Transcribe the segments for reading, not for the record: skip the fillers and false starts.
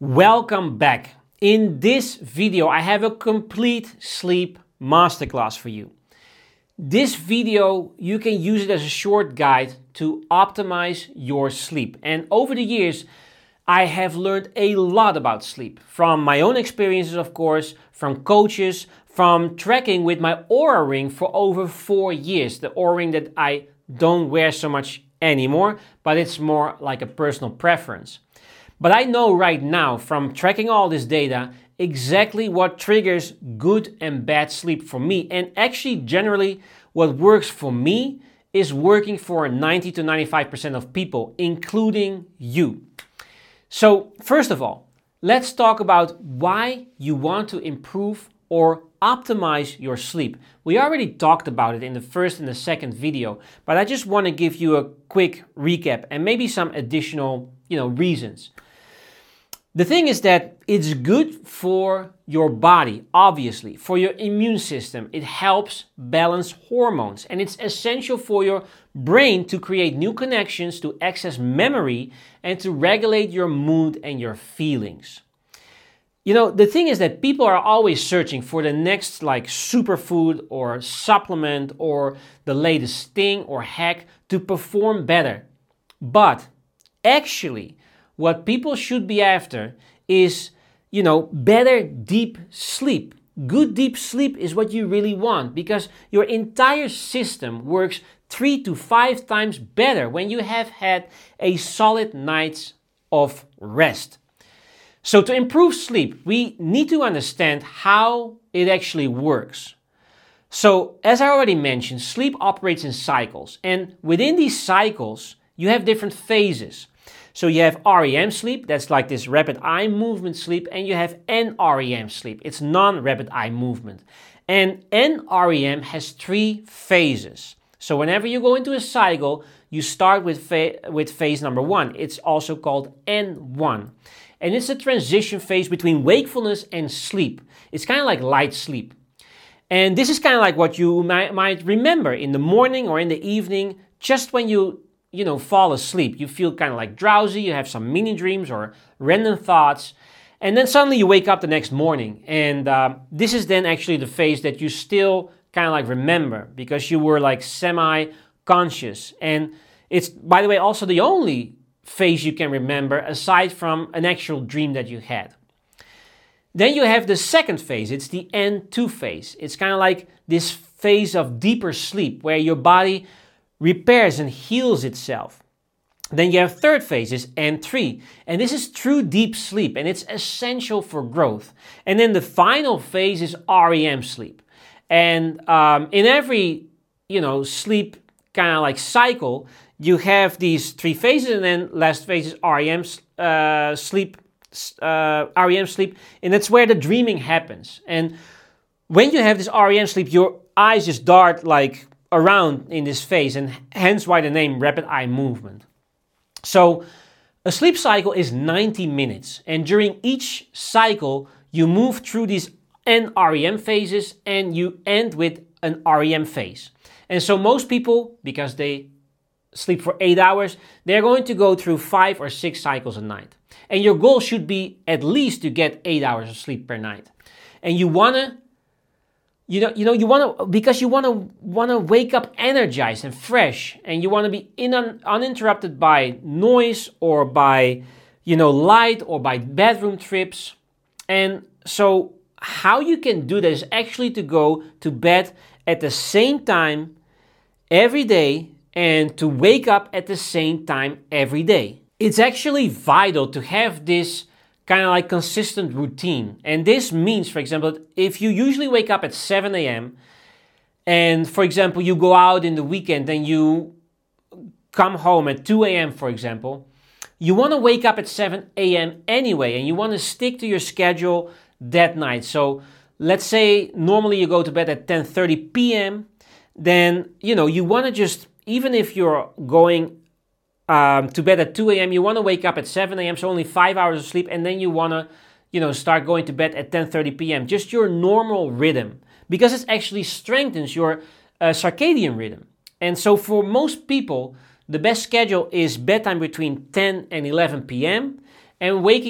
Welcome back. In this video, I have a complete sleep masterclass for you. This video, you can use it as a short guide to optimize your sleep. And over the years, I have learned a lot about sleep. From my own experiences, of course, from coaches, from tracking with my Oura Ring for over 4 years. The Oura Ring that I don't wear so much anymore, but it's more like a personal preference. But I know right now from tracking all this data exactly what triggers good and bad sleep for me. And actually, generally, what works for me is working for 90 to 95% of people, including you. So first of all, let's talk about why you want to improve or optimize your sleep. We already talked about it in the first and the second video, but I just want to give you a quick recap and maybe some additional, reasons. The thing is that it's good for your body, obviously, for your immune system. It helps balance hormones, and it's essential for your brain to create new connections, to access memory, and to regulate your mood and your feelings. The thing is that people are always searching for the next superfood or supplement or the latest thing or hack to perform better. But actually, what people should be after is, better deep sleep. Good deep sleep is what you really want because your entire system works 3 to 5 times better when you have had a solid night of rest. So to improve sleep, we need to understand how it actually works. So as I already mentioned, sleep operates in cycles, and within these cycles, you have different phases. So you have REM sleep, that's like this rapid eye movement sleep, and you have NREM sleep, it's non-rapid eye movement. And NREM has 3 phases. So whenever you go into a cycle, you start with phase number 1. It's also called N1. And it's a transition phase between wakefulness and sleep. It's kind of like light sleep. And this is kind of like what you might remember in the morning or in the evening, just when you fall asleep. You feel kind of like drowsy, you have some mini dreams or random thoughts, and then suddenly you wake up the next morning. And this is then actually the phase that you still kind of remember because you were semi-conscious. And it's, by the way, also the only phase you can remember aside from an actual dream that you had. Then you have the second phase, it's the N2 phase. It's kind of like this phase of deeper sleep where your body repairs and heals itself. Then you have third phase is N3, and this is true deep sleep, and it's essential for growth. And then the final phase is REM sleep. And in every sleep kind of cycle, you have these 3 phases, and then last phase is REM sleep, and that's where the dreaming happens. And when you have this REM sleep, your eyes just dart around in this phase, and hence why the name rapid eye movement. So a sleep cycle is 90 minutes, and during each cycle you move through these NREM phases and you end with an REM phase. And so most people, because they sleep for 8 hours, they're going to go through 5 or 6 cycles a night. And your goal should be at least to get 8 hours of sleep per night. And you wanna because you wanna wake up energized and fresh, and you wanna be uninterrupted by noise or by light or by bedroom trips. And so how you can do that is actually to go to bed at the same time every day and to wake up at the same time every day. It's actually vital to have this kind of consistent routine. And this means, for example, if you usually wake up at 7 a.m. and, for example, you go out in the weekend and you come home at 2 a.m., for example, you want to wake up at 7 a.m. anyway, and you want to stick to your schedule that night. So let's say normally you go to bed at 10:30 p.m., then, you want to just, even if you're going to bed at 2 a.m., you want to wake up at 7 a.m., so only 5 hours of sleep, and then you want to, start going to bed at 10:30 p.m., just your normal rhythm, because it actually strengthens your circadian rhythm. And so for most people, the best schedule is bedtime between 10 and 11 p.m. and waking up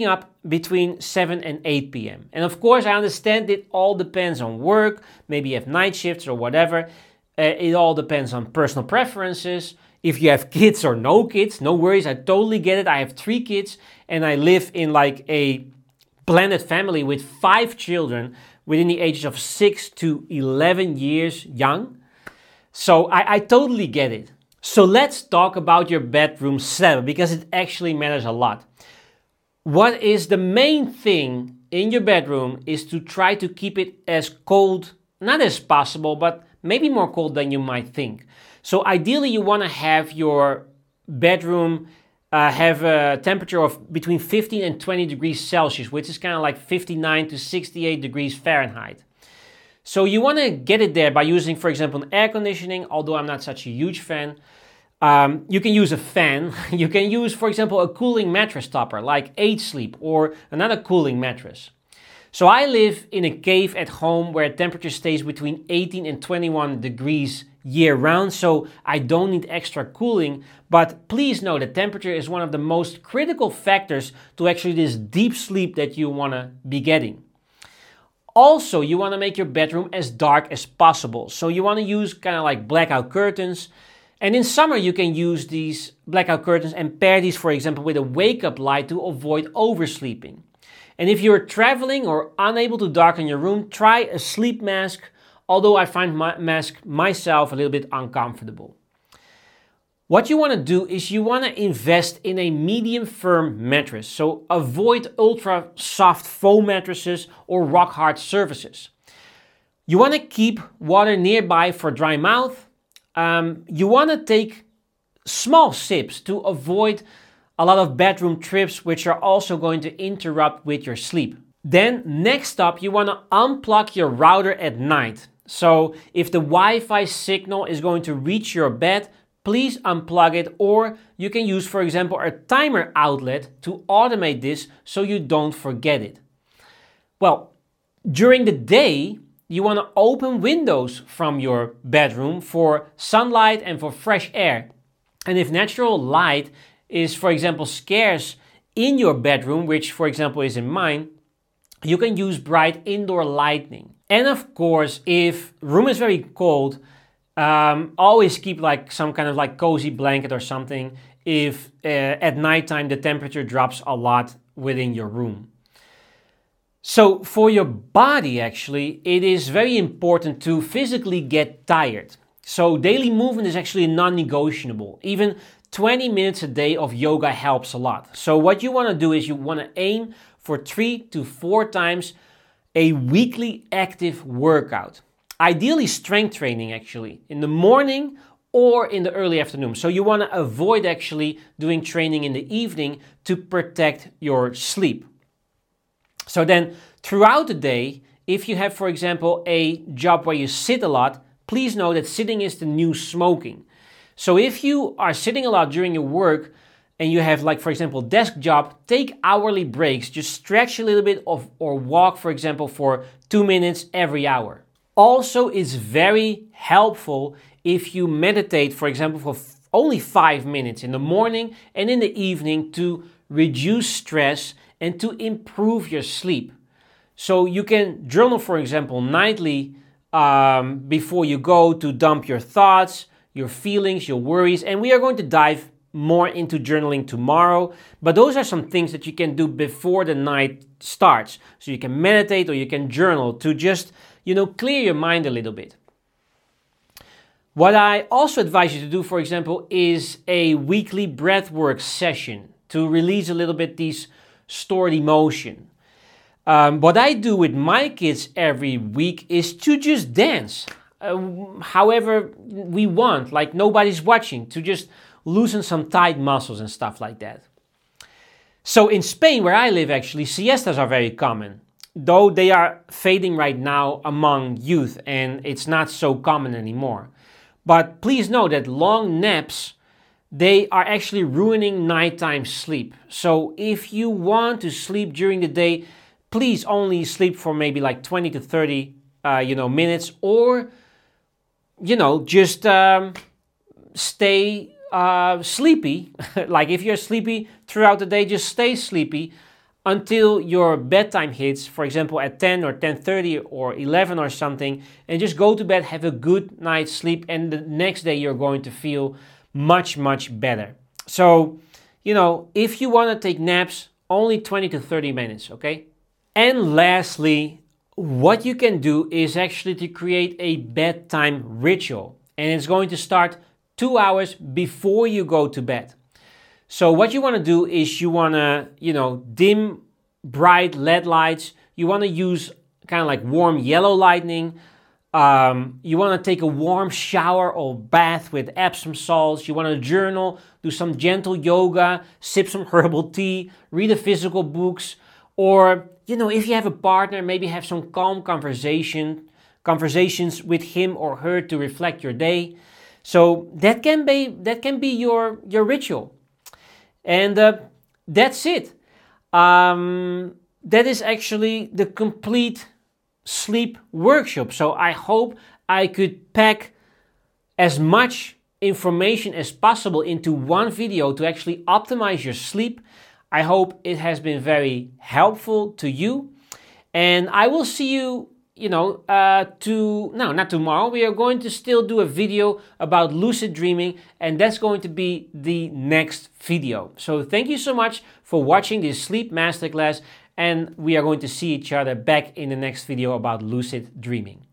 between 7 and 8 p.m. And of course, I understand it all depends on work. Maybe you have night shifts or whatever. It all depends on personal preferences. If you have kids or no kids, no worries. I totally get it. I have 3 kids and I live in like a blended family with 5 children within the ages of 6 to 11 years young. So I totally get it. So let's talk about your bedroom setup because it actually matters a lot. What is the main thing in your bedroom is to try to keep it as cold, not as possible, but maybe more cold than you might think. So ideally you want to have your bedroom have a temperature of between 15 and 20 degrees Celsius, which is kind of like 59 to 68 degrees Fahrenheit. So you want to get it there by using, for example, air conditioning, although I'm not such a huge fan. You can use a fan. You can use, for example, a cooling mattress topper like 8 Sleep or another cooling mattress. So I live in a cave at home where temperature stays between 18 and 21 degrees year round, so I don't need extra cooling. But please know that temperature is one of the most critical factors to actually this deep sleep that you want to be getting. Also, you want to make your bedroom as dark as possible. So you want to use kind of like blackout curtains. And in summer, you can use these blackout curtains and pair these, for example, with a wake-up light to avoid oversleeping. And if you're traveling or unable to darken your room, try a sleep mask, although I find my mask myself a little bit uncomfortable. What you want to do is you want to invest in a medium firm mattress. So avoid ultra soft foam mattresses or rock hard surfaces. You want to keep water nearby for dry mouth. You want to take small sips to avoid a lot of bedroom trips, which are also going to interrupt with your sleep. Then next up, you want to unplug your router at night. So if the Wi-Fi signal is going to reach your bed, please unplug it, or you can use, for example, a timer outlet to automate this so you don't forget it. Well, during the day, you want to open windows from your bedroom for sunlight and for fresh air. And if natural light is, for example, scarce in your bedroom, which, for example, is in mine, you can use bright indoor lighting. And of course, if room is very cold, always keep like some kind of like cozy blanket or something if at nighttime the temperature drops a lot within your room. So for your body, actually, it is very important to physically get tired. So daily movement is actually non-negotiable. Even 20 minutes a day of yoga helps a lot. So what you want to do is you want to aim for 3 to 4 times a weekly active workout. Ideally strength training actually in the morning or in the early afternoon. So you want to avoid actually doing training in the evening to protect your sleep. So then throughout the day, if you have, for example, a job where you sit a lot, please know that sitting is the new smoking. So if you are sitting a lot during your work and you have, like, for example, desk job, take hourly breaks, just stretch a little bit or walk, for example, for 2 minutes every hour. Also, it's very helpful if you meditate, for example, for only 5 minutes in the morning and in the evening to reduce stress and to improve your sleep. So you can journal, for example, nightly before you go to dump your thoughts, your feelings, your worries, and we are going to dive more into journaling tomorrow. But those are some things that you can do before the night starts. So you can meditate or you can journal to just, clear your mind a little bit. What I also advise you to do, for example, is a weekly breathwork session to release a little bit these stored emotion. What I do with my kids every week is to just dance. However we want, like nobody's watching, to just loosen some tight muscles and stuff like that. So in Spain, where I live actually, siestas are very common, though they are fading right now among youth and it's not so common anymore. But please know that long naps, they are actually ruining nighttime sleep. So if you want to sleep during the day, please only sleep for maybe like 20 to 30 minutes, or just stay sleepy. Like if you're sleepy throughout the day, just stay sleepy. until your bedtime hits, for example at 10 or 10:30 or 11 or something, and just go to bed, have a good night's sleep, and the next day you're going to feel much, much better. So, you know, if you want to take naps, only 20 to 30 minutes, okay? And lastly, what you can do is actually to create a bedtime ritual, and it's going to start 2 hours before you go to bed. So what you want to do is you want to, dim bright LED lights. You want to use kind of like warm yellow lighting. You want to take a warm shower or bath with Epsom salts. You want to journal, do some gentle yoga, sip some herbal tea, read a physical books, or, if you have a partner, maybe have some calm conversations with him or her to reflect your day. So that can be your ritual. And that's it. That is actually the complete sleep workshop. So I hope I could pack as much information as possible into one video to actually optimize your sleep. I hope it has been very helpful to you. And I will see you, not tomorrow. We are going to still do a video about lucid dreaming, and that's going to be the next video. So thank you so much for watching this sleep masterclass, and we are going to see each other back in the next video about lucid dreaming.